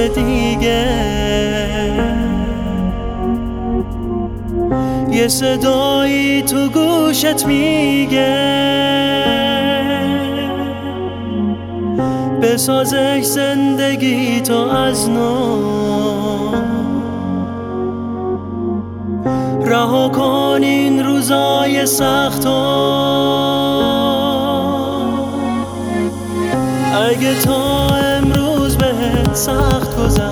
دیگه یه صدایی تو گوشت میگه بسازش زندگی تو از نو، رها کن این روزای سختو. اگه تا امروز بهت سخت گذشت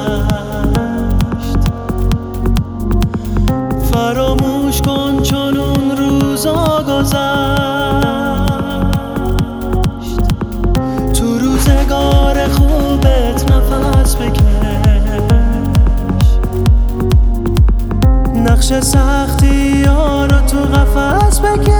فراموش کن چون اون روزا گذشت. تو روزگار خوبت نفس بکش، نقش سختی ها رو تو قفس بکش.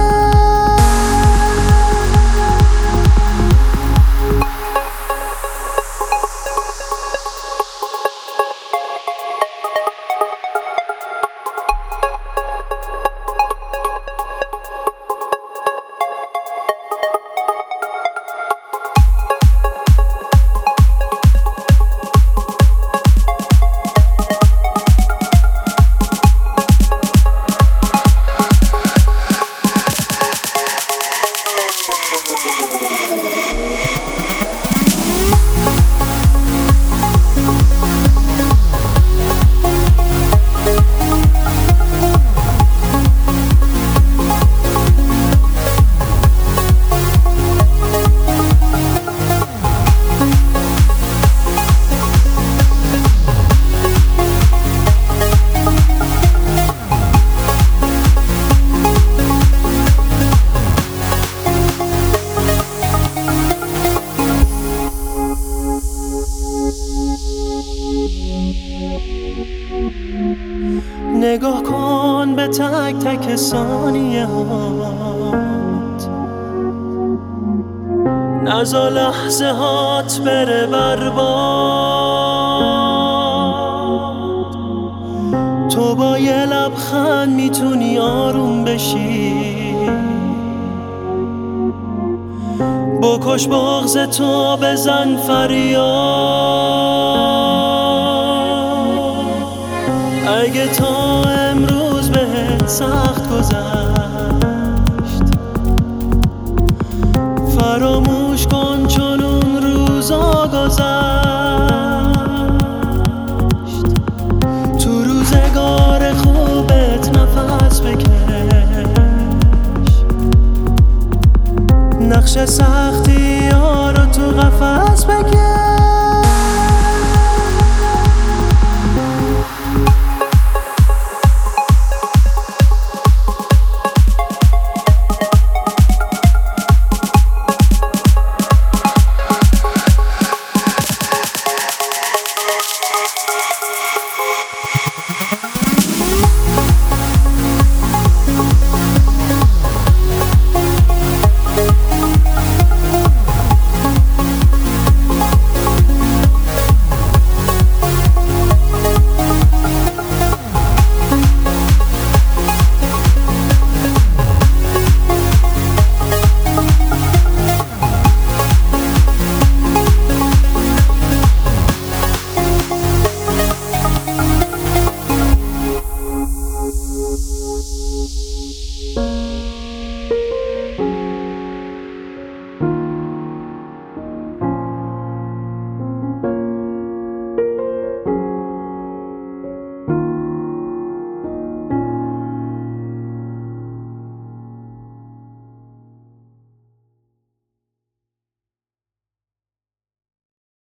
نگاه کن به تک تک ثانیه هات، نذار لحظه هات بره برباد. تو با یه لبخند میتونی آروم بشی، بکش بغض تو بزن فریاد. اگه تا امروز بهت سخت گذشت فراموش کن چون اون روزا گذشت. تو روزگار خوبت نفس بکش، نقش سختی